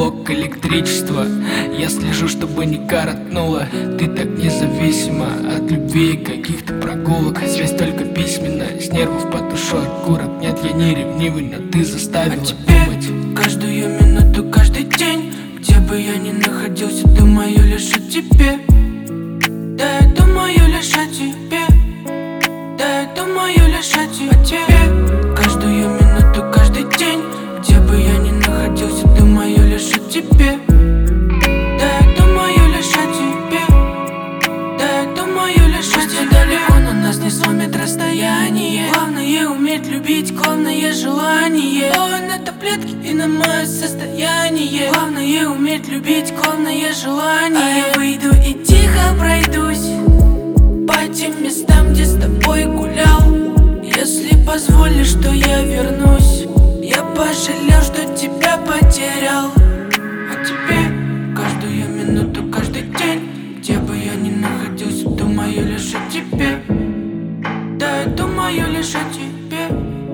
блок электричества. Я слежу, чтобы не коротнуло. Ты так независима от любви и каких-то прогулок. Связь только письменная, с нервов потушу окурок. Нет, я не ревнивый, но ты заставила думать. Каждую минуту, каждый день, где бы я ни находился, думаю лишь о тебе. Да, я думаю лишь о тебе. Да, я думаю лишь о тебе. Каждую минуту, каждый день, где бы я ни находился, думаю лишь о тебе. Да, я думаю лишь о тебе. Да, я думаю лишь о тебе. Далеко, но нас не сломит расстояние. Главное уметь любить, главное желание. На таблетки и на мое состояние. Главное уметь любить, главное желание. А я выйду и тихо пройдусь по тем местам, где с тобой гулял. Если позволишь, то я вернусь. Я пожалел, что тебя потерял. А тебе каждую минуту, каждый день, где бы я ни находился, думаю лишь о тебе. Да, я думаю лишь о тебе.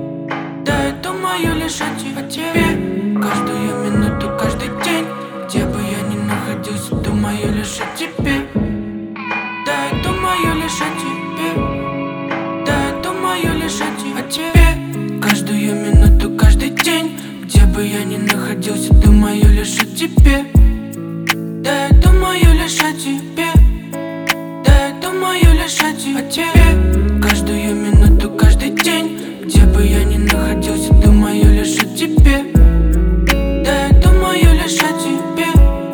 Да, я думаю лишь о тебе. Каждую минуту, каждый день, где бы я ни находился, думаю лишь о тебе. Да, я думаю лишь о тебе. Да, я думаю лишь о тебе. Каждую минуту, каждый день, где бы я ни находился, думаю лишь о тебе. Да, я думаю лишь о тебе. Да, я думаю лишь о тебе. Каждую минуту, каждый день, где бы я ни находился, думаю лишь о тебе. Да, я думаю лишь о тебе.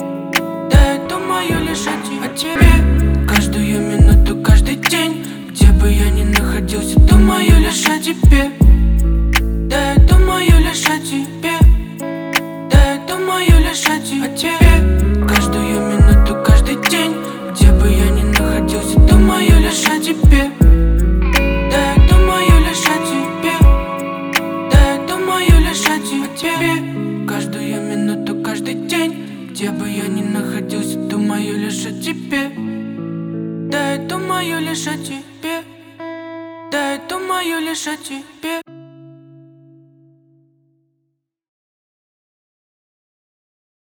Да, я думаю лишь о тебе. Каждую минуту, каждый день, где бы я ни находился, думаю лишь о тебе. Да, я думаю лишь о тебе. Да, я думаю лишь о тебе. Каждую минуту, каждый день, где бы я ни находился, думаю лишь о тебе. Да, я думаю лишь о тебе. Да, я думаю лишь о тебе. Каждую минуту, каждый день, где бы я ни находился, думаю лишь о тебе. Да, я думаю лишь о тебе. Да, я думаю лишь о тебе.